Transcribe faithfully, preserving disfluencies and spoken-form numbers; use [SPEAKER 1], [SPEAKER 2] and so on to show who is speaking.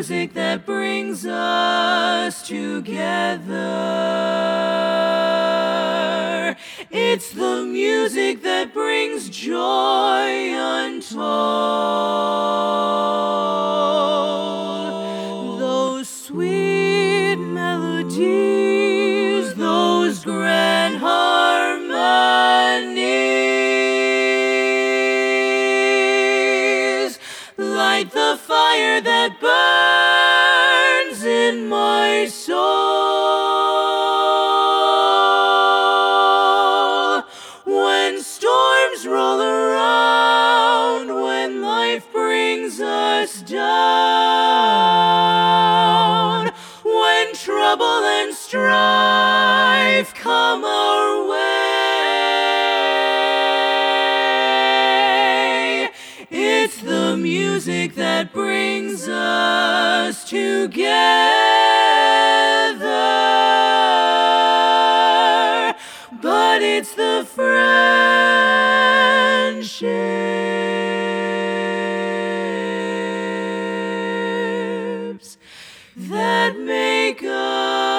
[SPEAKER 1] music that brings us together. It's the music that brings joy untold. Those sweet melodies, those grand harmonies, light the fire that burns in my soul. When storms roll around, when life brings us down, when trouble and strife come our way, it's the music that brings us together. But it's the friendships that make us